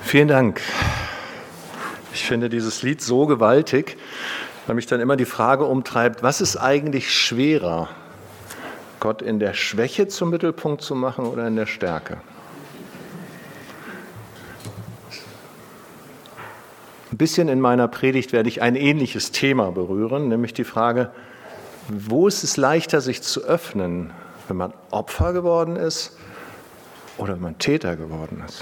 Vielen Dank. Ich finde dieses Lied so gewaltig, weil mich dann immer die Frage umtreibt, was ist eigentlich schwerer, Gott in der Schwäche zum Mittelpunkt zu machen oder in der Stärke? Ein bisschen in meiner Predigt werde ich ein ähnliches Thema berühren, nämlich die Frage, wo ist es leichter, sich zu öffnen, wenn man Opfer geworden ist oder wenn man Täter geworden ist?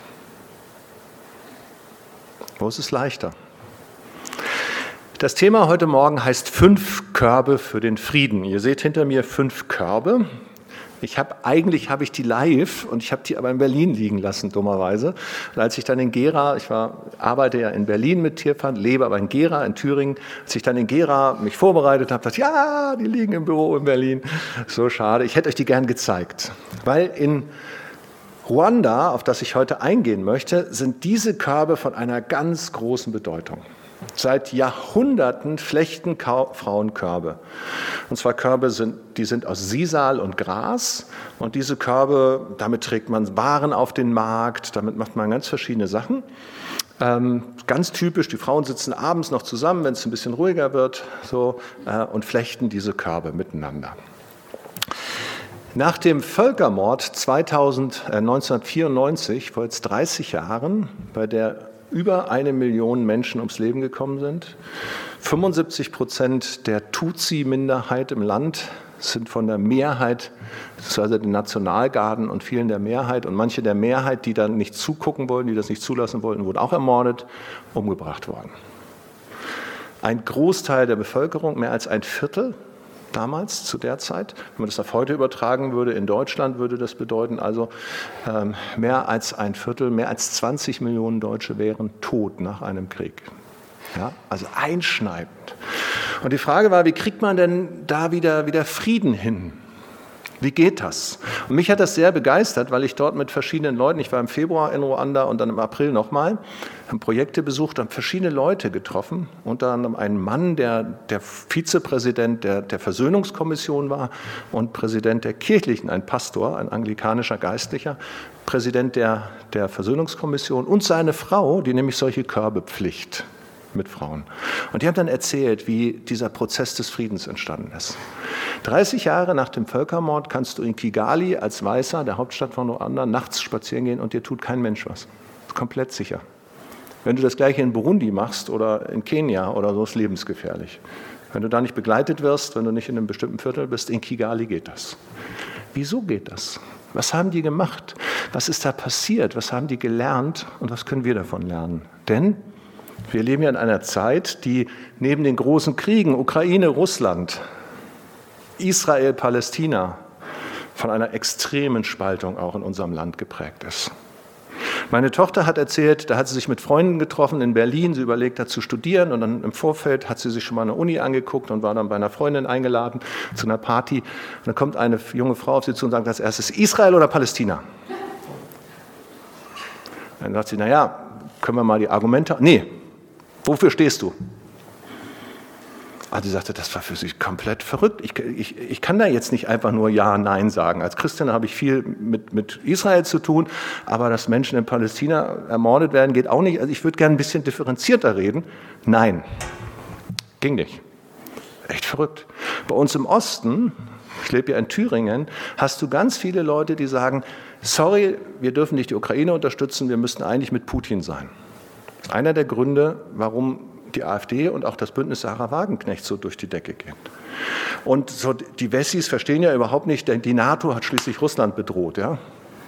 Wo ist es leichter? Das Thema heute Morgen heißt 5 Körbe für den Frieden. Ihr seht hinter mir 5 Körbe. Eigentlich habe ich die live und ich habe die aber in Berlin liegen lassen, dummerweise. Und als ich dann in Gera, arbeite ja in Berlin mit Tierpfand, lebe aber in Gera, in Thüringen. Als ich dann in Gera mich vorbereitet habe, dachte ich, ja, die liegen im Büro in Berlin. So schade, ich hätte euch die gern gezeigt. Weil in Ruanda, auf das ich heute eingehen möchte, sind diese Körbe von einer ganz großen Bedeutung. Seit Jahrhunderten flechten Frauen Körbe. Und zwar Körbe die sind aus Sisal und Gras. Und diese Körbe, damit trägt man Waren auf den Markt, damit macht man ganz verschiedene Sachen. Ganz typisch, die Frauen sitzen abends noch zusammen, wenn es ein bisschen ruhiger wird, und flechten diese Körbe miteinander. Nach dem Völkermord 1994, vor jetzt 30 Jahren, bei der über 1 Million Menschen ums Leben gekommen sind, 75% der Tutsi-Minderheit im Land sind von der Mehrheit, also den Nationalgarden und vielen der Mehrheit, und manche der Mehrheit, die dann nicht zugucken wollten, die das nicht zulassen wollten, wurden auch ermordet, umgebracht worden. Ein Großteil der Bevölkerung, mehr als 1/4, damals, zu der Zeit. Wenn man das auf heute übertragen würde, in Deutschland würde das bedeuten, also mehr als 1/4, mehr als 20 Millionen Deutsche wären tot nach einem Krieg. Ja, also einschneidend. Und die Frage war, wie kriegt man denn da wieder Frieden hin? Wie geht das? Und mich hat das sehr begeistert, weil ich dort mit verschiedenen Leuten, ich war im Februar in Ruanda und dann im April nochmal, haben Projekte besucht und verschiedene Leute getroffen, unter anderem einen Mann, der Vizepräsident der Versöhnungskommission war und Präsident der kirchlichen, ein Pastor, ein anglikanischer Geistlicher, Präsident der Versöhnungskommission und seine Frau, die nämlich solche Körbe pflicht mit Frauen. Und die haben dann erzählt, wie dieser Prozess des Friedens entstanden ist. 30 Jahre nach dem Völkermord kannst du in Kigali als Weißer, der Hauptstadt von Ruanda, nachts spazieren gehen und dir tut kein Mensch was. Das ist komplett sicher. Wenn du das Gleiche in Burundi machst oder in Kenia oder so, ist lebensgefährlich. Wenn du da nicht begleitet wirst, wenn du nicht in einem bestimmten Viertel bist, in Kigali geht das. Wieso geht das? Was haben die gemacht? Was ist da passiert? Was haben die gelernt und was können wir davon lernen? Denn wir leben ja in einer Zeit, die neben den großen Kriegen, Ukraine, Russland, Israel, Palästina, von einer extremen Spaltung auch in unserem Land geprägt ist. Meine Tochter hat erzählt, da hat sie sich mit Freunden getroffen in Berlin, sie überlegt hat zu studieren und dann im Vorfeld hat sie sich schon mal eine Uni angeguckt und war dann bei einer Freundin eingeladen zu einer Party. Und dann kommt eine junge Frau auf sie zu und sagt als erstes, Israel oder Palästina? Dann sagt sie, naja, können wir mal die Argumente, nee, wofür stehst du? Also sie sagte, das war für sie komplett verrückt. Ich kann da jetzt nicht einfach nur Ja, Nein sagen. Als Christin habe ich viel mit Israel zu tun, aber dass Menschen in Palästina ermordet werden, geht auch nicht. Also ich würde gerne ein bisschen differenzierter reden. Nein, ging nicht. Echt verrückt. Bei uns im Osten, ich lebe ja in Thüringen, hast du ganz viele Leute, die sagen, sorry, wir dürfen nicht die Ukraine unterstützen, wir müssten eigentlich mit Putin sein. Einer der Gründe, warum die AfD und auch das Bündnis Sarah Wagenknecht so durch die Decke gehen. Und so die Wessis verstehen ja überhaupt nicht, denn die NATO hat schließlich Russland bedroht. Ja?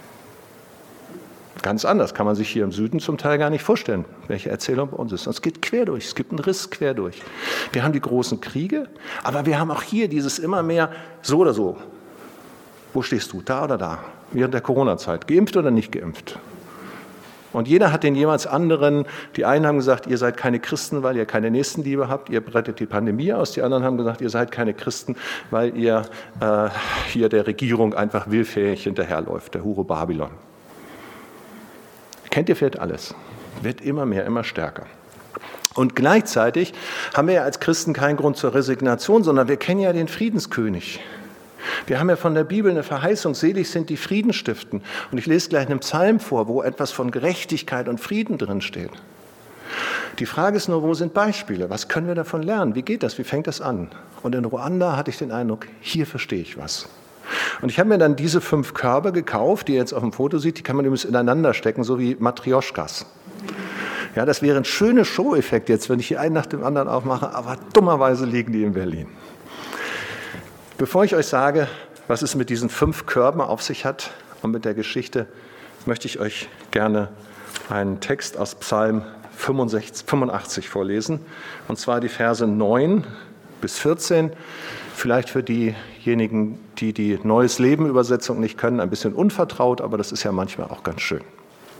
Ganz anders, kann man sich hier im Süden zum Teil gar nicht vorstellen, welche Erzählung bei uns ist. Und es geht quer durch, es gibt einen Riss quer durch. Wir haben die großen Kriege, aber wir haben auch hier dieses immer mehr so oder so. Wo stehst du, da oder da? Während der Corona-Zeit, geimpft oder nicht geimpft? Und jeder hat den jeweils anderen, die einen haben gesagt, ihr seid keine Christen, weil ihr keine Nächstenliebe habt, ihr rettet die Pandemie aus. Die anderen haben gesagt, ihr seid keine Christen, weil ihr hier der Regierung einfach willfährig hinterherläuft, der Hure Babylon. Kennt ihr vielleicht alles, wird immer mehr, immer stärker. Und gleichzeitig haben wir ja als Christen keinen Grund zur Resignation, sondern wir kennen ja den Friedenskönig. Wir haben ja von der Bibel eine Verheißung, selig sind die Frieden stiften. Und ich lese gleich einen Psalm vor, wo etwas von Gerechtigkeit und Frieden drin steht. Die Frage ist nur, wo sind Beispiele? Was können wir davon lernen? Wie geht das? Wie fängt das an? Und in Ruanda hatte ich den Eindruck, hier verstehe ich was. Und ich habe mir dann diese 5 Körbe gekauft, die ihr jetzt auf dem Foto seht, die kann man übrigens ineinander stecken, so wie Matrioschkas. Ja, das wäre ein schöner Show-Effekt jetzt, wenn ich hier einen nach dem anderen aufmache, aber dummerweise liegen die in Berlin. Bevor ich euch sage, was es mit diesen 5 Körben auf sich hat und mit der Geschichte, möchte ich euch gerne einen Text aus Psalm 85 vorlesen, und zwar die Verse 9 bis 14. Vielleicht für diejenigen, die die Neues Leben Übersetzung nicht können, ein bisschen unvertraut, aber das ist ja manchmal auch ganz schön.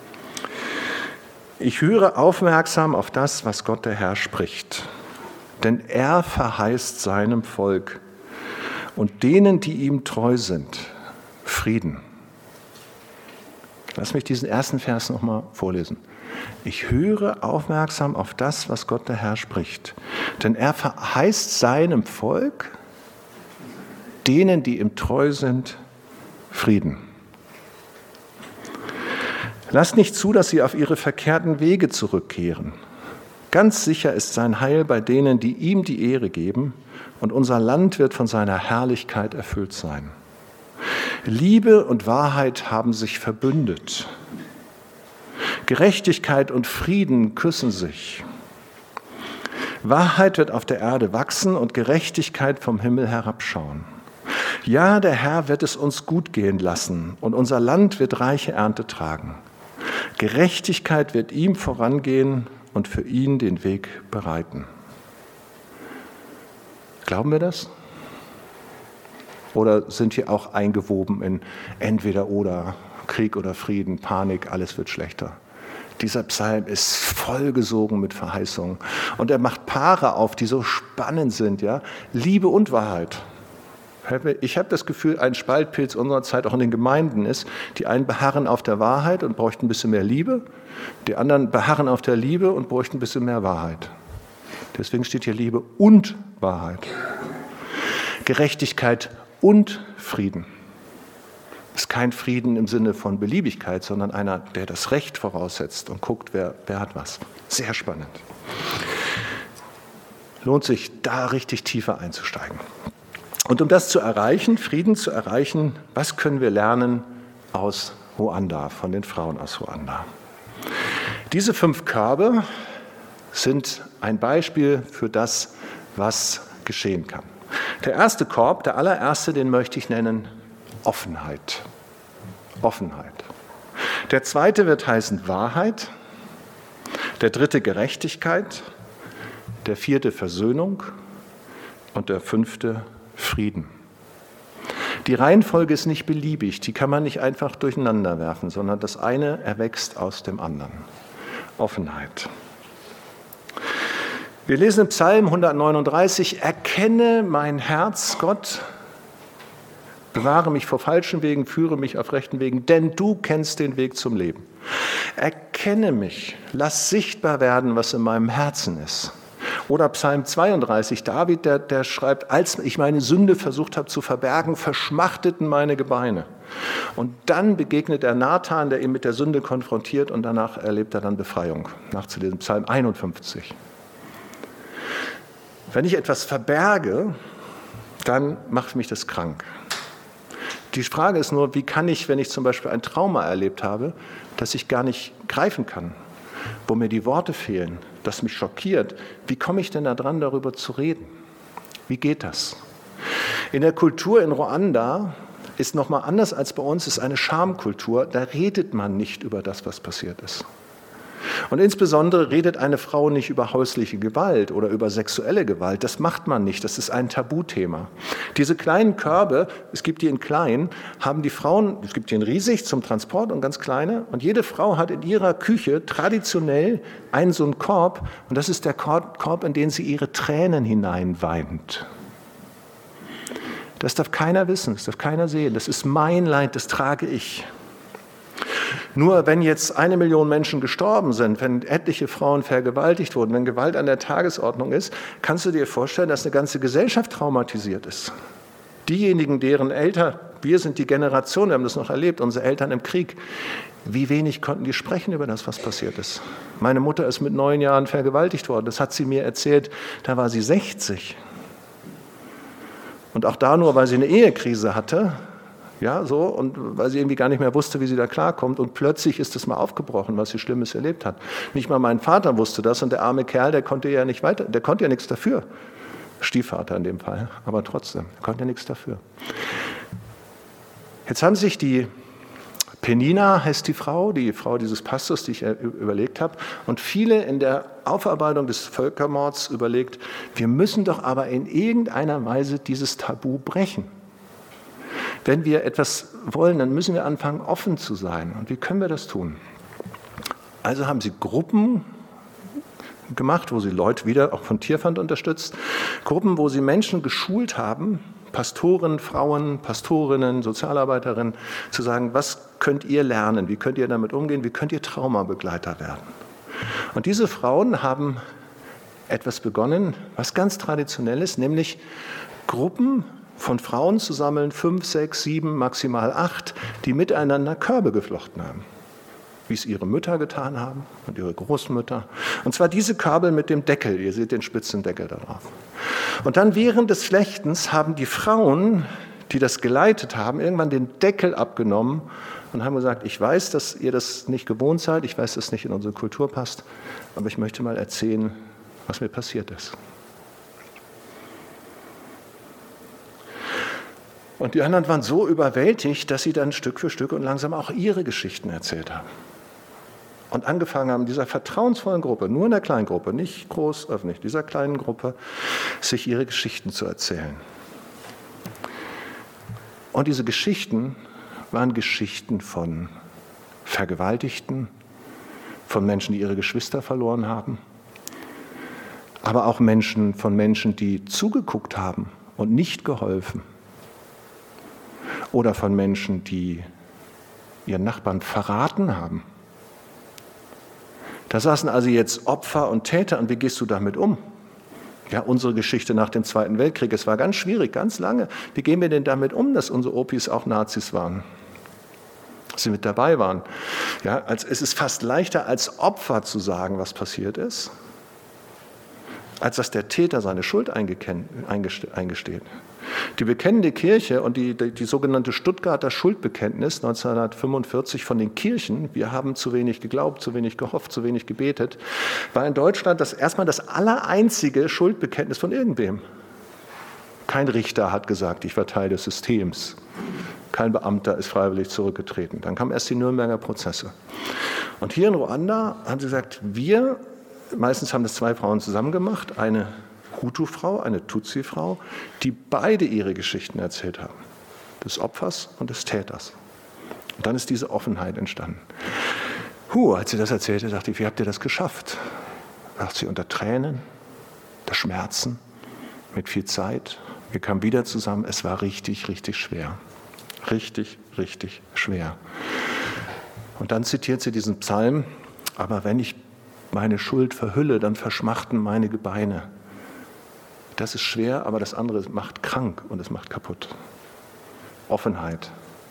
Ich höre aufmerksam auf das, was Gott der Herr spricht, denn er verheißt seinem Volk und denen, die ihm treu sind, Frieden. Lass mich diesen ersten Vers nochmal vorlesen. Ich höre aufmerksam auf das, was Gott der Herr spricht, denn er verheißt seinem Volk, denen, die ihm treu sind, Frieden. Lasst nicht zu, dass sie auf ihre verkehrten Wege zurückkehren. Ganz sicher ist sein Heil bei denen, die ihm die Ehre geben, und unser Land wird von seiner Herrlichkeit erfüllt sein. Liebe und Wahrheit haben sich verbündet. Gerechtigkeit und Frieden küssen sich. Wahrheit wird auf der Erde wachsen und Gerechtigkeit vom Himmel herabschauen. Ja, der Herr wird es uns gut gehen lassen und unser Land wird reiche Ernte tragen. Gerechtigkeit wird ihm vorangehen und für ihn den Weg bereiten. Glauben wir das? Oder sind wir auch eingewoben in entweder oder, Krieg oder Frieden, Panik, alles wird schlechter? Dieser Psalm ist vollgesogen mit Verheißungen. Und er macht Paare auf, die so spannend sind. Ja? Liebe und Wahrheit. Ich habe das Gefühl, ein Spaltpilz unserer Zeit auch in den Gemeinden ist, die einen beharren auf der Wahrheit und bräuchten ein bisschen mehr Liebe, die anderen beharren auf der Liebe und bräuchten ein bisschen mehr Wahrheit. Deswegen steht hier Liebe und Wahrheit. Gerechtigkeit und Frieden. Das ist kein Frieden im Sinne von Beliebigkeit, sondern einer, der das Recht voraussetzt und guckt, wer hat was. Sehr spannend. Lohnt sich, da richtig tiefer einzusteigen. Und um das zu erreichen, Frieden zu erreichen, was können wir lernen aus Ruanda, von den Frauen aus Ruanda? Diese 5 Körbe sind ein Beispiel für das, was geschehen kann. Der erste Korb, der allererste, den möchte ich nennen Offenheit. Offenheit. Der zweite wird heißen Wahrheit. Der dritte Gerechtigkeit. Der vierte Versöhnung. Und der 5. Frieden. Die Reihenfolge ist nicht beliebig, die kann man nicht einfach durcheinander werfen, sondern das eine erwächst aus dem anderen. Offenheit. Wir lesen im Psalm 139, erkenne mein Herz, Gott, bewahre mich vor falschen Wegen, führe mich auf rechten Wegen, denn du kennst den Weg zum Leben. Erkenne mich, lass sichtbar werden, was in meinem Herzen ist. Oder Psalm 32, David, der schreibt, als ich meine Sünde versucht habe zu verbergen, verschmachteten meine Gebeine. Und dann begegnet er Nathan, der ihn mit der Sünde konfrontiert und danach erlebt er dann Befreiung. Nachzulesen, Psalm 51. Wenn ich etwas verberge, dann macht mich das krank. Die Frage ist nur, wie kann ich, wenn ich zum Beispiel ein Trauma erlebt habe, das ich gar nicht greifen kann, wo mir die Worte fehlen, das mich schockiert, wie komme ich denn da dran, darüber zu reden? Wie geht das? In der Kultur in Ruanda ist nochmal anders als bei uns, ist eine Schamkultur, da redet man nicht über das, was passiert ist. Und insbesondere redet eine Frau nicht über häusliche Gewalt oder über sexuelle Gewalt. Das macht man nicht, das ist ein Tabuthema. Diese kleinen Körbe, es gibt die in klein, haben die Frauen, es gibt die in riesig zum Transport und ganz kleine. Und jede Frau hat in ihrer Küche traditionell einen so einen Korb. Und das ist der Korb, in den sie ihre Tränen hineinweint. Das darf keiner wissen, das darf keiner sehen. Das ist mein Leid, das trage ich. Nur wenn jetzt 1 Million Menschen gestorben sind, wenn etliche Frauen vergewaltigt wurden, wenn Gewalt an der Tagesordnung ist, kannst du dir vorstellen, dass eine ganze Gesellschaft traumatisiert ist. Diejenigen, deren Eltern, wir sind die Generation, wir haben das noch erlebt, unsere Eltern im Krieg, wie wenig konnten die sprechen über das, was passiert ist. Meine Mutter ist mit 9 Jahren vergewaltigt worden, das hat sie mir erzählt, da war sie 60. Und auch da nur, weil sie eine Ehekrise hatte, ja, so, und weil sie irgendwie gar nicht mehr wusste, wie sie da klarkommt. Und plötzlich ist es mal aufgebrochen, was sie Schlimmes erlebt hat. Nicht mal mein Vater wusste das und der arme Kerl, der konnte ja nichts dafür. Stiefvater in dem Fall, aber trotzdem, der konnte nichts dafür. Jetzt haben sich die Penina, heißt die Frau dieses Pastors, die ich überlegt habe, und viele in der Aufarbeitung des Völkermords überlegt, wir müssen doch aber in irgendeiner Weise dieses Tabu brechen. Wenn wir etwas wollen, dann müssen wir anfangen, offen zu sein. Und wie können wir das tun? Also haben sie Gruppen gemacht, wo sie Leute wieder, auch von Tierfund unterstützt, Gruppen, wo sie Menschen geschult haben, Pastoren, Frauen, Pastorinnen, Sozialarbeiterinnen, zu sagen, was könnt ihr lernen, wie könnt ihr damit umgehen, wie könnt ihr Traumabegleiter werden. Und diese Frauen haben etwas begonnen, was ganz traditionell ist, nämlich Gruppen von Frauen zu sammeln, 5, 6, 7, maximal 8, die miteinander Körbe geflochten haben, wie es ihre Mütter getan haben und ihre Großmütter. Und zwar diese Körbe mit dem Deckel, ihr seht den spitzen Deckel da drauf. Und dann während des Flechtens haben die Frauen, die das geleitet haben, irgendwann den Deckel abgenommen und haben gesagt, ich weiß, dass ihr das nicht gewohnt seid, ich weiß, dass es nicht in unsere Kultur passt, aber ich möchte mal erzählen, was mir passiert ist. Und die anderen waren so überwältigt, dass sie dann Stück für Stück und langsam auch ihre Geschichten erzählt haben. Und angefangen haben, dieser vertrauensvollen Gruppe, nur in der kleinen Gruppe, nicht groß öffentlich, dieser kleinen Gruppe, sich ihre Geschichten zu erzählen. Und diese Geschichten waren Geschichten von Vergewaltigten, von Menschen, die ihre Geschwister verloren haben, aber auch von Menschen, die zugeguckt haben und nicht geholfen. Oder von Menschen, die ihren Nachbarn verraten haben. Da saßen also jetzt Opfer und Täter und wie gehst du damit um? Ja, unsere Geschichte nach dem Zweiten Weltkrieg, es war ganz schwierig, ganz lange. Wie gehen wir denn damit um, dass unsere Opis auch Nazis waren? Dass sie mit dabei waren. Ja, es ist fast leichter als Opfer zu sagen, was passiert ist, als dass der Täter seine Schuld eingesteht. Die bekennende Kirche und die sogenannte Stuttgarter Schuldbekenntnis 1945 von den Kirchen, wir haben zu wenig geglaubt, zu wenig gehofft, zu wenig gebetet, war in Deutschland erstmal das allereinzige Schuldbekenntnis von irgendwem. Kein Richter hat gesagt, ich war Teil des Systems. Kein Beamter ist freiwillig zurückgetreten. Dann kamen erst die Nürnberger Prozesse. Und hier in Ruanda haben sie gesagt, meistens haben das 2 Frauen zusammen gemacht, eine Hutu-Frau, eine Tutsi-Frau, die beide ihre Geschichten erzählt haben. Des Opfers und des Täters. Und dann ist diese Offenheit entstanden. Als sie das erzählte, dachte ich, wie habt ihr das geschafft? Sagt sie, unter Tränen, unter Schmerzen, mit viel Zeit. Wir kamen wieder zusammen. Es war richtig, richtig schwer. Richtig, richtig schwer. Und dann zitiert sie diesen Psalm, aber wenn ich meine Schuld verhülle, dann verschmachten meine Gebeine. Das ist schwer, aber das andere macht krank und es macht kaputt. Offenheit.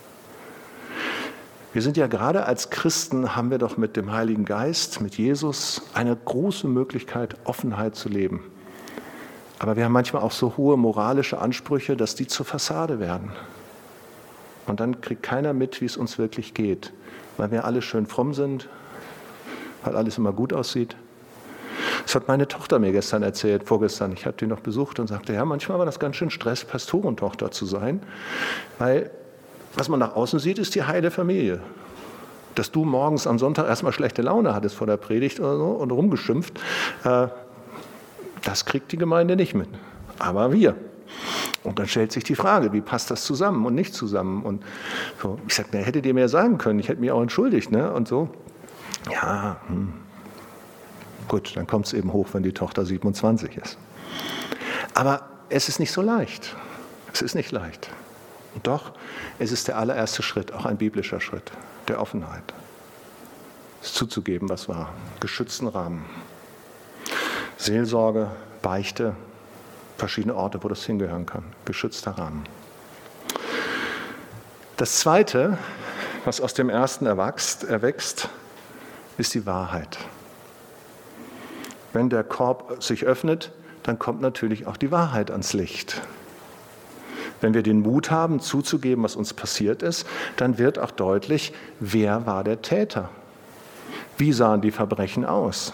Wir sind ja gerade als Christen, haben wir doch mit dem Heiligen Geist, mit Jesus, eine große Möglichkeit, Offenheit zu leben. Aber wir haben manchmal auch so hohe moralische Ansprüche, dass die zur Fassade werden. Und dann kriegt keiner mit, wie es uns wirklich geht, weil wir alle schön fromm sind, weil alles immer gut aussieht. Das hat meine Tochter mir vorgestern, ich habe die noch besucht und sagte, ja, manchmal war das ganz schön Stress, Pastorentochter zu sein, weil was man nach außen sieht, ist die heile Familie. Dass du morgens am Sonntag erstmal schlechte Laune hattest vor der Predigt oder so und rumgeschimpft, das kriegt die Gemeinde nicht mit, aber wir. Und dann stellt sich die Frage, wie passt das zusammen und nicht zusammen? Und so, ich sage, hättet ihr mir sagen können, ich hätte mich auch entschuldigt, ne? Und so. Ja, gut, dann kommt es eben hoch, wenn die Tochter 27 ist. Aber es ist nicht so leicht. Es ist nicht leicht. Und doch, es ist der allererste Schritt, auch ein biblischer Schritt, der Offenheit. Es zuzugeben, was war. Geschützten Rahmen. Seelsorge, Beichte, verschiedene Orte, wo das hingehören kann. Geschützter Rahmen. Das Zweite, was aus dem Ersten erwächst, ist die Wahrheit. Wenn der Korb sich öffnet, dann kommt natürlich auch die Wahrheit ans Licht. Wenn wir den Mut haben, zuzugeben, was uns passiert ist, dann wird auch deutlich, wer war der Täter? Wie sahen die Verbrechen aus?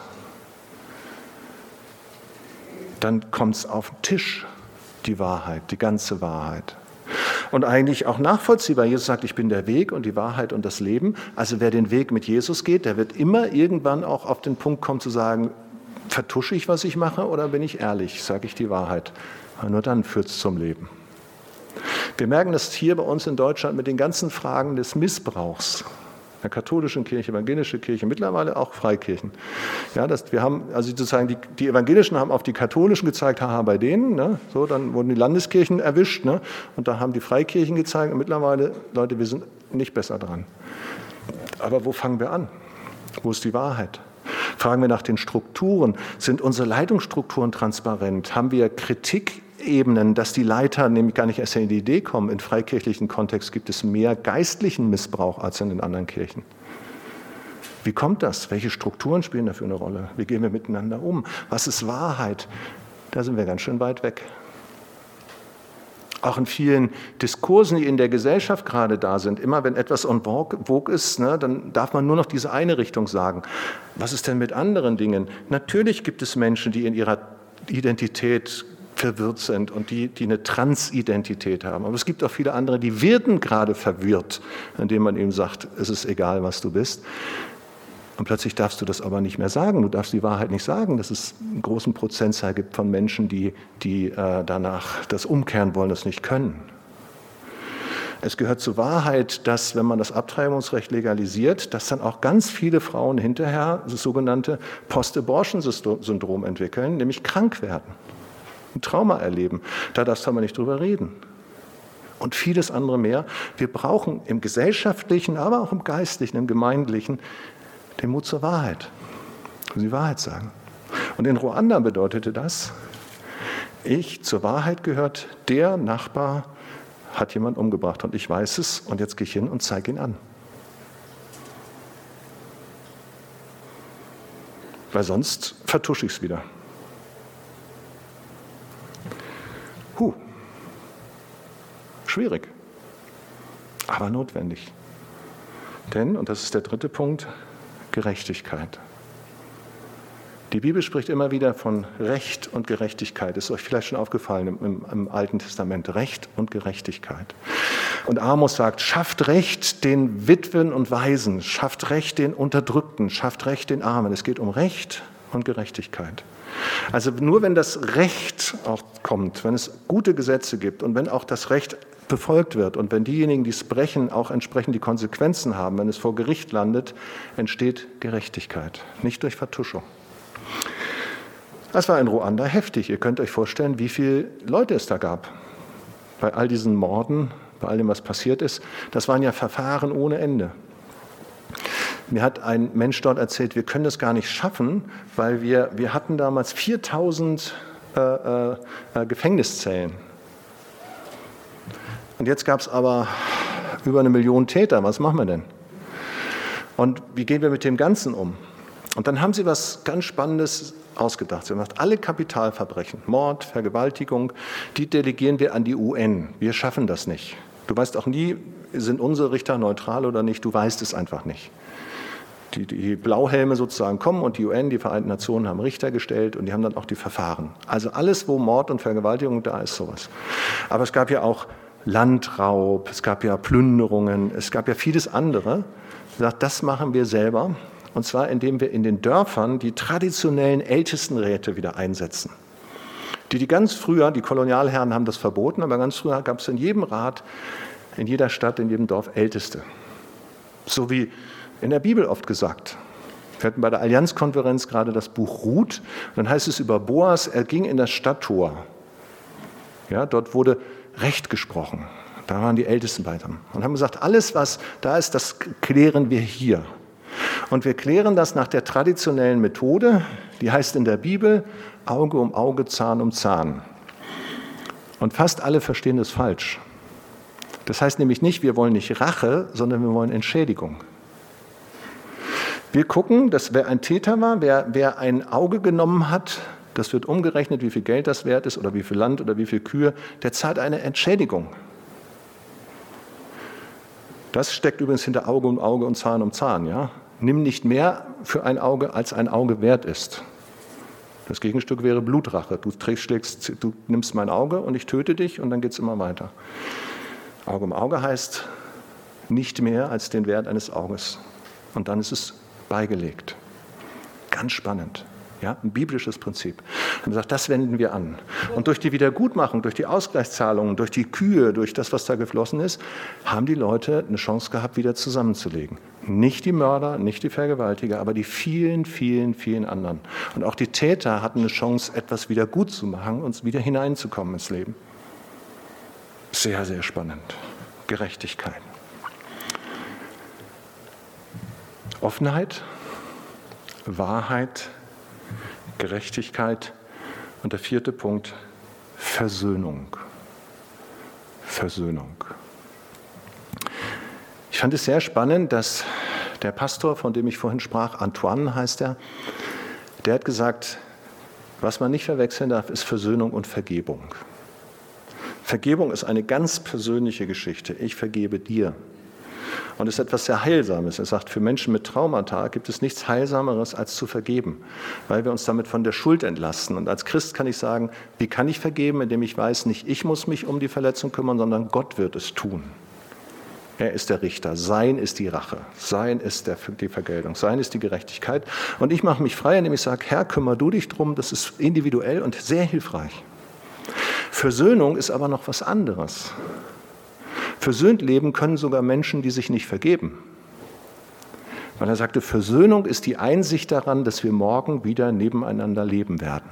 Dann kommt es auf den Tisch, die Wahrheit, die ganze Wahrheit. Und eigentlich auch nachvollziehbar. Jesus sagt, ich bin der Weg und die Wahrheit und das Leben. Also wer den Weg mit Jesus geht, der wird immer irgendwann auch auf den Punkt kommen zu sagen, vertusche ich, was ich mache, oder bin ich ehrlich, sage ich die Wahrheit? Aber nur dann führt es zum Leben. Wir merken das hier bei uns in Deutschland mit den ganzen Fragen des Missbrauchs. Der katholischen Kirche, evangelische Kirche, mittlerweile auch Freikirchen. Ja, wir haben, also sozusagen die Evangelischen haben auf die Katholischen gezeigt, haha, bei denen, ne? So, dann wurden die Landeskirchen erwischt, ne? Und da haben die Freikirchen gezeigt, und mittlerweile, Leute, wir sind nicht besser dran. Aber wo fangen wir an? Wo ist die Wahrheit? Fragen wir nach den Strukturen. Sind unsere Leitungsstrukturen transparent? Haben wir Kritikebenen, dass die Leiter nämlich gar nicht erst in die Idee kommen? Im freikirchlichen Kontext gibt es mehr geistlichen Missbrauch als in den anderen Kirchen. Wie kommt das? Welche Strukturen spielen dafür eine Rolle? Wie gehen wir miteinander um? Was ist Wahrheit? Da sind wir ganz schön weit weg. Auch in vielen Diskursen, die in der Gesellschaft gerade da sind, immer wenn etwas en vogue ist, ne, dann darf man nur noch diese eine Richtung sagen. Was ist denn mit anderen Dingen? Natürlich gibt es Menschen, die in ihrer Identität verwirrt sind und die eine Transidentität haben. Aber es gibt auch viele andere, die werden gerade verwirrt, indem man ihnen sagt, es ist egal, was du bist. Und plötzlich darfst du das aber nicht mehr sagen. Du darfst die Wahrheit nicht sagen, dass es einen großen Prozentzahl gibt von Menschen, die danach das umkehren wollen, das nicht können. Es gehört zur Wahrheit, dass, wenn man das Abtreibungsrecht legalisiert, dass dann auch ganz viele Frauen hinterher das sogenannte Post-Abortion-Syndrom entwickeln, nämlich krank werden, ein Trauma erleben. Da darfst du aber nicht drüber reden. Und vieles andere mehr. Wir brauchen im gesellschaftlichen, aber auch im geistlichen, im gemeindlichen, den Mut zur Wahrheit. Die Wahrheit sagen. Und in Ruanda bedeutete das, zur Wahrheit gehört, der Nachbar hat jemanden umgebracht und ich weiß es und jetzt gehe ich hin und zeige ihn an. Weil sonst vertusche ich es wieder. Schwierig, aber notwendig. Denn, und das ist der dritte Punkt, Gerechtigkeit. Die Bibel spricht immer wieder von Recht und Gerechtigkeit. Ist euch vielleicht schon aufgefallen im Alten Testament. Recht und Gerechtigkeit. Und Amos sagt, schafft Recht den Witwen und Waisen, schafft Recht den Unterdrückten, schafft Recht den Armen. Es geht um Recht und Gerechtigkeit. Also nur wenn das Recht auch kommt, wenn es gute Gesetze gibt und wenn auch das Recht befolgt wird und wenn diejenigen, die es brechen, auch entsprechend die Konsequenzen haben, wenn es vor Gericht landet, entsteht Gerechtigkeit, nicht durch Vertuschung. Das war in Ruanda heftig. Ihr könnt euch vorstellen, wie viele Leute es da gab. Bei all diesen Morden, bei all dem, was passiert ist, das waren ja Verfahren ohne Ende. Mir hat ein Mensch dort erzählt, wir können das gar nicht schaffen, weil wir hatten damals 4000 Gefängniszellen. Und jetzt gab es aber über 1 Million Täter. Was machen wir denn? Und wie gehen wir mit dem Ganzen um? Und dann haben sie was ganz Spannendes ausgedacht. Sie haben gesagt, alle Kapitalverbrechen, Mord, Vergewaltigung, die delegieren wir an die UN. Wir schaffen das nicht. Du weißt auch nie, sind unsere Richter neutral oder nicht. Du weißt es einfach nicht. Die Blauhelme sozusagen kommen und die UN, die Vereinten Nationen, haben Richter gestellt und die haben dann auch die Verfahren. Also alles, wo Mord und Vergewaltigung da ist, sowas. Aber es gab ja auch Landraub, es gab ja Plünderungen, es gab ja vieles andere. Das machen wir selber. Und zwar, indem wir in den Dörfern die traditionellen Ältestenräte wieder einsetzen. Die ganz früher, die Kolonialherren haben das verboten, aber ganz früher gab es in jedem Rat, in jeder Stadt, in jedem Dorf Älteste. So wie in der Bibel oft gesagt. Wir hatten bei der Allianzkonferenz gerade das Buch Ruth. Und dann heißt es über Boas, er ging in das Stadttor. Ja, dort wurde Recht gesprochen. Da waren die Ältesten bei ihm. Und haben gesagt, alles, was da ist, das klären wir hier. Und wir klären das nach der traditionellen Methode, die heißt in der Bibel Auge um Auge, Zahn um Zahn. Und fast alle verstehen das falsch. Das heißt nämlich nicht, wir wollen nicht Rache, sondern wir wollen Entschädigung. Wir gucken, dass wer ein Täter war, wer ein Auge genommen hat, das wird umgerechnet, wie viel Geld das wert ist oder wie viel Land oder wie viel Kühe, der zahlt eine Entschädigung. Das steckt übrigens hinter Auge um Auge und Zahn um Zahn. Ja? Nimm nicht mehr für ein Auge, als ein Auge wert ist. Das Gegenstück wäre Blutrache. Du nimmst mein Auge und ich töte dich und dann geht es immer weiter. Auge um Auge heißt nicht mehr als den Wert eines Auges. Und dann ist es beigelegt. Ganz spannend. Ja, ein biblisches Prinzip. Und man sagt, das wenden wir an. Und durch die Wiedergutmachung, durch die Ausgleichszahlungen, durch die Kühe, durch das, was da geflossen ist, haben die Leute eine Chance gehabt, wieder zusammenzulegen. Nicht die Mörder, nicht die Vergewaltiger, aber die vielen, vielen, vielen anderen. Und auch die Täter hatten eine Chance, etwas wieder gut zu machen und wieder hineinzukommen ins Leben. Sehr, sehr spannend. Gerechtigkeit. Offenheit, Wahrheit, Gerechtigkeit und der 4. Punkt, Versöhnung. Versöhnung. Ich fand es sehr spannend, dass der Pastor, von dem ich vorhin sprach, Antoine heißt er, der hat gesagt, was man nicht verwechseln darf, ist Versöhnung und Vergebung. Vergebung ist eine ganz persönliche Geschichte. Ich vergebe dir. Und es ist etwas sehr Heilsames. Er sagt, für Menschen mit Traumata gibt es nichts Heilsameres, als zu vergeben, weil wir uns damit von der Schuld entlasten. Und als Christ kann ich sagen, wie kann ich vergeben, indem ich weiß, nicht ich muss mich um die Verletzung kümmern, sondern Gott wird es tun. Er ist der Richter. Sein ist die Rache. Sein ist die Vergeltung. Sein ist die Gerechtigkeit. Und ich mache mich frei, indem ich sage, Herr, kümmere du dich drum. Das ist individuell und sehr hilfreich. Versöhnung ist aber noch was anderes. Versöhnt leben können sogar Menschen, die sich nicht vergeben. Weil er sagte, Versöhnung ist die Einsicht daran, dass wir morgen wieder nebeneinander leben werden.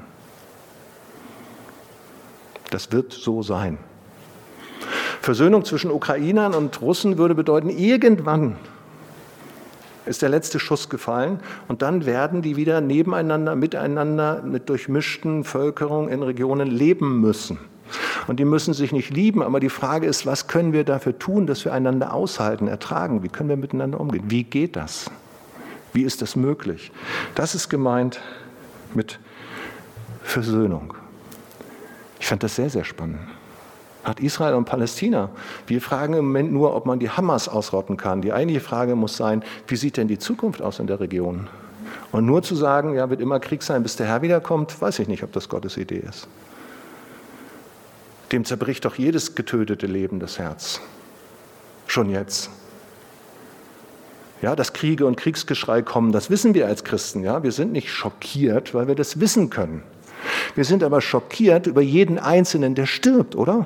Das wird so sein. Versöhnung zwischen Ukrainern und Russen würde bedeuten, irgendwann ist der letzte Schuss gefallen und dann werden die wieder nebeneinander, miteinander, mit durchmischten Völkerungen in Regionen leben müssen. Und die müssen sich nicht lieben, aber die Frage ist, was können wir dafür tun, dass wir einander aushalten, ertragen? Wie können wir miteinander umgehen? Wie geht das? Wie ist das möglich? Das ist gemeint mit Versöhnung. Ich fand das sehr, sehr spannend. Hat Israel und Palästina. Wir fragen im Moment nur, ob man die Hamas ausrotten kann. Die eigentliche Frage muss sein, wie sieht denn die Zukunft aus in der Region? Und nur zu sagen, ja, wird immer Krieg sein, bis der Herr wiederkommt, weiß ich nicht, ob das Gottes Idee ist. Dem zerbricht doch jedes getötete Leben das Herz. Schon jetzt. Ja, dass Kriege und Kriegsgeschrei kommen, das wissen wir als Christen. Ja? Wir sind nicht schockiert, weil wir das wissen können. Wir sind aber schockiert über jeden Einzelnen, der stirbt, oder?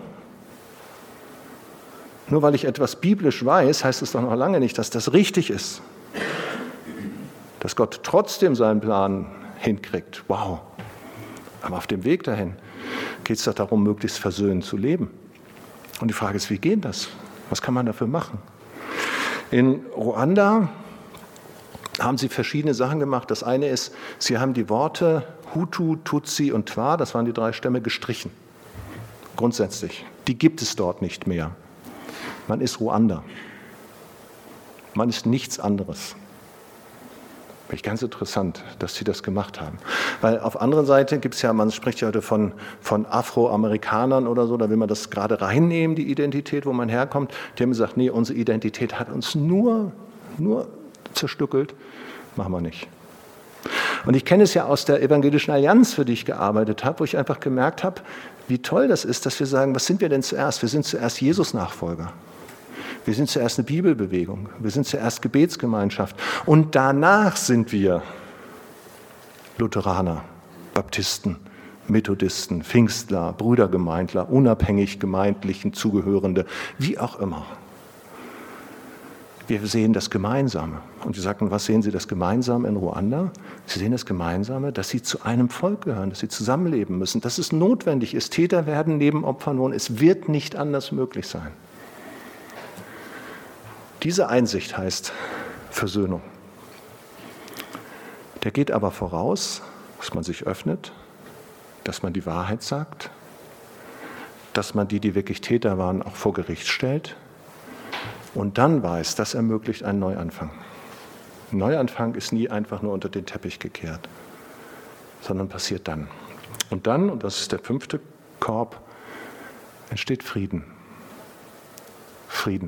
Nur weil ich etwas biblisch weiß, heißt es doch noch lange nicht, dass das richtig ist. Dass Gott trotzdem seinen Plan hinkriegt. Wow. Aber auf dem Weg dahin geht es doch darum, möglichst versöhnt zu leben. Und die Frage ist, wie geht das? Was kann man dafür machen? In Ruanda haben sie verschiedene Sachen gemacht. Das eine ist, sie haben die Worte Hutu, Tutsi und Twa, das waren die 3 Stämme, gestrichen. Grundsätzlich. Die gibt es dort nicht mehr. Man ist Ruanda. Man ist nichts anderes. Finde ich ganz interessant, dass sie das gemacht haben. Weil auf der anderen Seite gibt es ja, man spricht ja heute von Afroamerikanern oder so, da will man das gerade reinnehmen, die Identität, wo man herkommt. Die haben gesagt, nee, unsere Identität hat uns nur zerstückelt, machen wir nicht. Und ich kenne es ja aus der Evangelischen Allianz, für die ich gearbeitet habe, wo ich einfach gemerkt habe, wie toll das ist, dass wir sagen, was sind wir denn zuerst? Wir sind zuerst Jesus-Nachfolger. Wir sind zuerst eine Bibelbewegung. Wir sind zuerst Gebetsgemeinschaft. Und danach sind wir Lutheraner, Baptisten, Methodisten, Pfingstler, Brüdergemeindler, unabhängig gemeindlichen Zugehörende, wie auch immer. Wir sehen das Gemeinsame. Und Sie sagten, was sehen Sie das Gemeinsame in Ruanda? Sie sehen das Gemeinsame, dass Sie zu einem Volk gehören, dass Sie zusammenleben müssen, dass es notwendig ist. Täter werden neben Opfern wohnen. Es wird nicht anders möglich sein. Diese Einsicht heißt Versöhnung. Der geht aber voraus, dass man sich öffnet, dass man die Wahrheit sagt, dass man die wirklich Täter waren, auch vor Gericht stellt, und dann weiß, das ermöglicht einen Neuanfang. Ein Neuanfang ist nie einfach nur unter den Teppich gekehrt, sondern passiert dann. Und dann, und das ist der 5. Korb, entsteht Frieden. Frieden.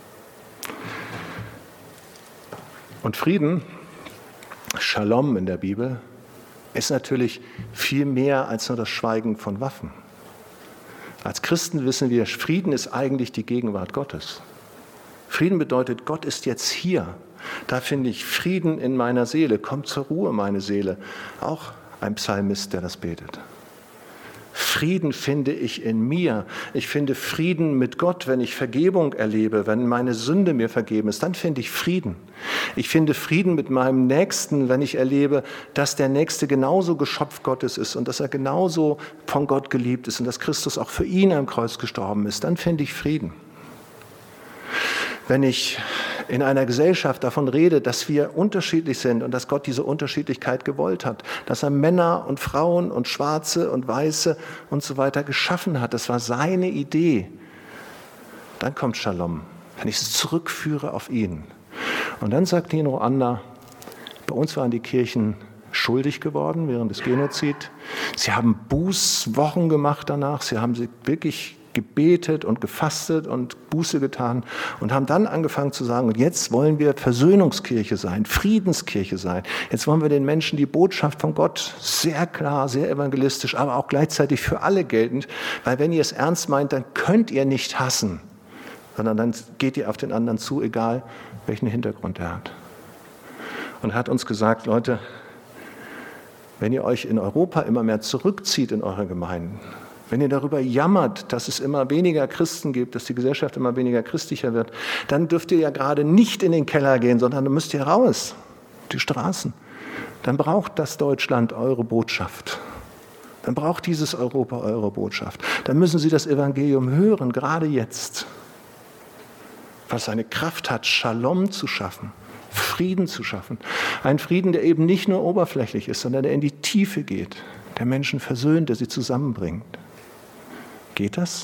Und Frieden, Shalom in der Bibel, ist natürlich viel mehr als nur das Schweigen von Waffen. Als Christen wissen wir, Frieden ist eigentlich die Gegenwart Gottes. Frieden bedeutet, Gott ist jetzt hier. Da finde ich Frieden in meiner Seele. Komm zur Ruhe, meine Seele. Auch ein Psalmist, der das betet. Frieden finde ich in mir. Ich finde Frieden mit Gott, wenn ich Vergebung erlebe, wenn meine Sünde mir vergeben ist, dann finde ich Frieden. Ich finde Frieden mit meinem Nächsten, wenn ich erlebe, dass der Nächste genauso Geschöpf Gottes ist und dass er genauso von Gott geliebt ist und dass Christus auch für ihn am Kreuz gestorben ist, dann finde ich Frieden. Wenn ich in einer Gesellschaft davon rede, dass wir unterschiedlich sind und dass Gott diese Unterschiedlichkeit gewollt hat, dass er Männer und Frauen und Schwarze und Weiße und so weiter geschaffen hat, das war seine Idee, dann kommt Shalom, wenn ich es zurückführe auf ihn. Und dann sagt die in Ruanda, bei uns waren die Kirchen schuldig geworden während des Genozid. Sie haben Bußwochen gemacht danach, sie haben wirklich gebetet und gefastet und Buße getan und haben dann angefangen zu sagen, und jetzt wollen wir Versöhnungskirche sein, Friedenskirche sein. Jetzt wollen wir den Menschen die Botschaft von Gott sehr klar, sehr evangelistisch, aber auch gleichzeitig für alle geltend, weil wenn ihr es ernst meint, dann könnt ihr nicht hassen, sondern dann geht ihr auf den anderen zu, egal welchen Hintergrund er hat. Und er hat uns gesagt, Leute, wenn ihr euch in Europa immer mehr zurückzieht in eure Gemeinden, wenn ihr darüber jammert, dass es immer weniger Christen gibt, dass die Gesellschaft immer weniger christlicher wird, dann dürft ihr ja gerade nicht in den Keller gehen, sondern dann müsst ihr raus, die Straßen. Dann braucht das Deutschland eure Botschaft. Dann braucht dieses Europa eure Botschaft. Dann müssen sie das Evangelium hören, gerade jetzt. Was eine Kraft hat, Shalom zu schaffen, Frieden zu schaffen. Ein Frieden, der eben nicht nur oberflächlich ist, sondern der in die Tiefe geht, der Menschen versöhnt, der sie zusammenbringt. Geht das?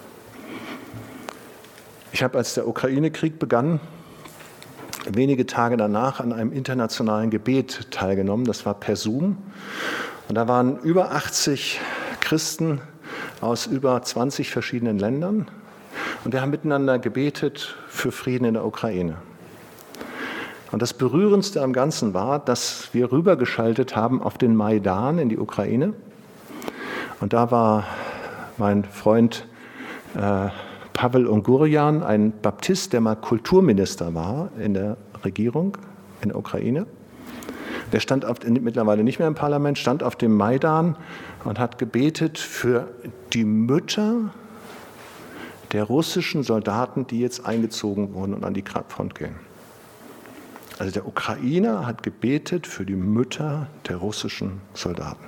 Ich habe, als der Ukraine-Krieg begann, wenige Tage danach an einem internationalen Gebet teilgenommen. Das war per Zoom. Und da waren über 80 Christen aus über 20 verschiedenen Ländern. Und wir haben miteinander gebetet für Frieden in der Ukraine. Und das Berührendste am Ganzen war, dass wir rübergeschaltet haben auf den Maidan in die Ukraine. Und da war mein Freund Pavel Ungurjan, ein Baptist, der mal Kulturminister war in der Regierung in der Ukraine. Der stand mittlerweile nicht mehr im Parlament, stand auf dem Maidan und hat gebetet für die Mütter der russischen Soldaten, die jetzt eingezogen wurden und an die Front gehen. Also der Ukrainer hat gebetet für die Mütter der russischen Soldaten.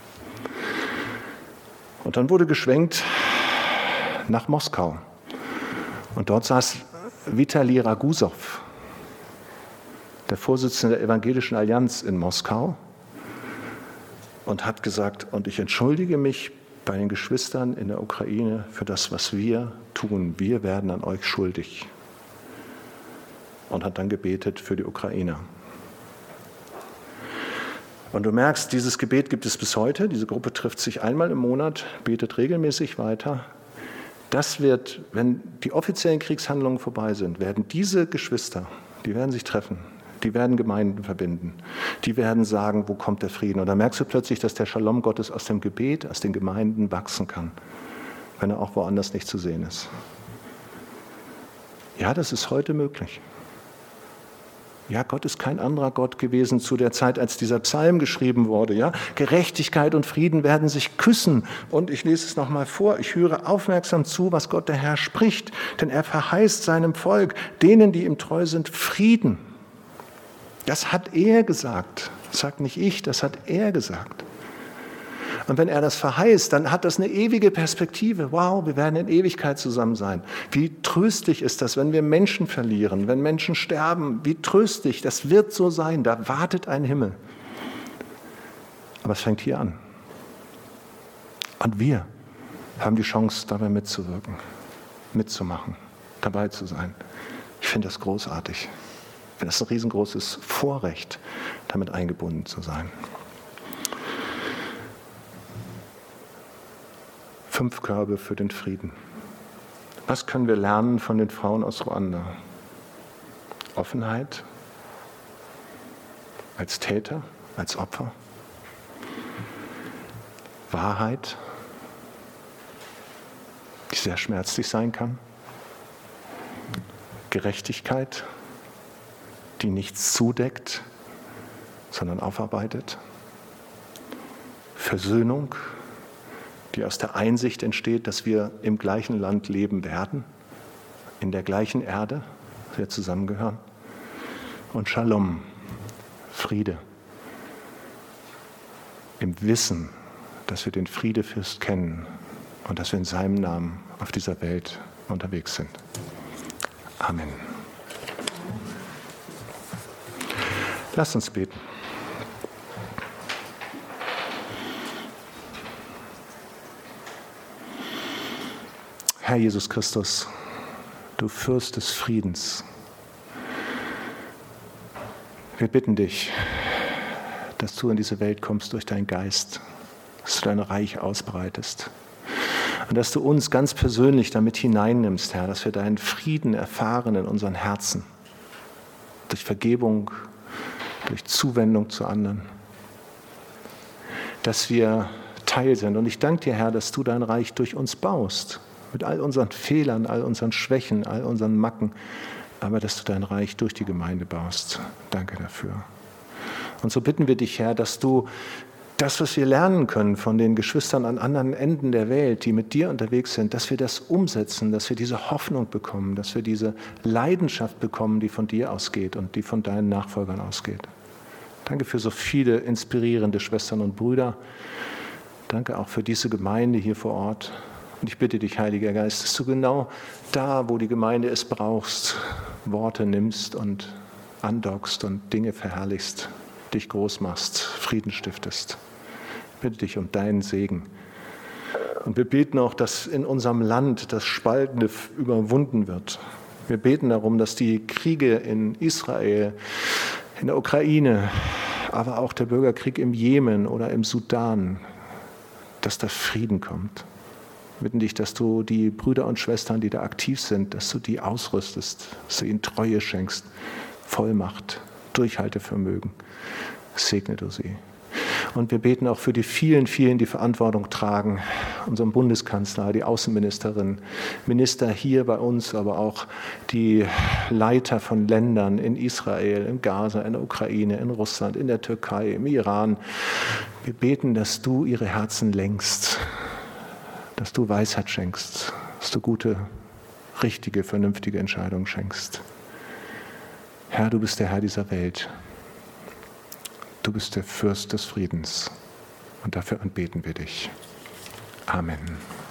Und dann wurde geschwenkt nach Moskau. Und dort saß Vitali Ragusow, der Vorsitzende der Evangelischen Allianz in Moskau, und hat gesagt, und ich entschuldige mich bei den Geschwistern in der Ukraine für das, was wir tun. Wir werden an euch schuldig. Und hat dann gebetet für die Ukrainer. Und du merkst, dieses Gebet gibt es bis heute. Diese Gruppe trifft sich einmal im Monat, betet regelmäßig weiter. Das wird, wenn die offiziellen Kriegshandlungen vorbei sind, werden diese Geschwister, die werden sich treffen, die werden Gemeinden verbinden, die werden sagen, wo kommt der Frieden. Und dann merkst du plötzlich, dass der Shalom Gottes aus dem Gebet, aus den Gemeinden wachsen kann, wenn er auch woanders nicht zu sehen ist. Ja, das ist heute möglich. Ja, Gott ist kein anderer Gott gewesen zu der Zeit, als dieser Psalm geschrieben wurde. Ja, Gerechtigkeit und Frieden werden sich küssen. Und ich lese es nochmal vor. Ich höre aufmerksam zu, was Gott der Herr spricht. Denn er verheißt seinem Volk, denen, die ihm treu sind, Frieden. Das hat er gesagt. Das sagt nicht ich, das hat er gesagt. Und wenn er das verheißt, dann hat das eine ewige Perspektive. Wow, wir werden in Ewigkeit zusammen sein. Wie tröstlich ist das, wenn wir Menschen verlieren, wenn Menschen sterben. Wie tröstlich, das wird so sein. Da wartet ein Himmel. Aber es fängt hier an. Und wir haben die Chance, dabei mitzuwirken, mitzumachen, dabei zu sein. Ich finde das großartig. Ich finde das ein riesengroßes Vorrecht, damit eingebunden zu sein. 5 Körbe für den Frieden. Was können wir lernen von den Frauen aus Ruanda? Offenheit als Täter, als Opfer. Wahrheit, die sehr schmerzlich sein kann. Gerechtigkeit, die nichts zudeckt, sondern aufarbeitet. Versöhnung, die aus der Einsicht entsteht, dass wir im gleichen Land leben werden, in der gleichen Erde, wir zusammengehören. Und Shalom, Friede, im Wissen, dass wir den Friedefürst kennen und dass wir in seinem Namen auf dieser Welt unterwegs sind. Amen. Lasst uns beten. Herr Jesus Christus, du Fürst des Friedens, wir bitten dich, dass du in diese Welt kommst durch deinen Geist, dass du dein Reich ausbreitest und dass du uns ganz persönlich damit hineinnimmst, Herr, dass wir deinen Frieden erfahren in unseren Herzen, durch Vergebung, durch Zuwendung zu anderen, dass wir Teil sind. Und ich danke dir, Herr, dass du dein Reich durch uns baust, mit all unseren Fehlern, all unseren Schwächen, all unseren Macken, aber dass du dein Reich durch die Gemeinde baust. Danke dafür. Und so bitten wir dich, Herr, dass du das, was wir lernen können von den Geschwistern an anderen Enden der Welt, die mit dir unterwegs sind, dass wir das umsetzen, dass wir diese Hoffnung bekommen, dass wir diese Leidenschaft bekommen, die von dir ausgeht und die von deinen Nachfolgern ausgeht. Danke für so viele inspirierende Schwestern und Brüder. Danke auch für diese Gemeinde hier vor Ort. Und ich bitte dich, Heiliger Geist, dass du genau da, wo die Gemeinde es brauchst, Worte nimmst und andockst und Dinge verherrlichst, dich groß machst, Frieden stiftest. Ich bitte dich um deinen Segen. Und wir beten auch, dass in unserem Land das Spaltende überwunden wird. Wir beten darum, dass die Kriege in Israel, in der Ukraine, aber auch der Bürgerkrieg im Jemen oder im Sudan, dass da Frieden kommt. Wir bitten dich, dass du die Brüder und Schwestern, die da aktiv sind, dass du die ausrüstest, dass du ihnen Treue schenkst, Vollmacht, Durchhaltevermögen. Segne du sie. Und wir beten auch für die vielen, die Verantwortung tragen, unseren Bundeskanzler, die Außenministerin, Minister hier bei uns, aber auch die Leiter von Ländern in Israel, in Gaza, in der Ukraine, in Russland, in der Türkei, im Iran. Wir beten, dass du ihre Herzen lenkst, dass du Weisheit schenkst, dass du gute, richtige, vernünftige Entscheidungen schenkst. Herr, du bist der Herr dieser Welt. Du bist der Fürst des Friedens und dafür anbeten wir dich. Amen.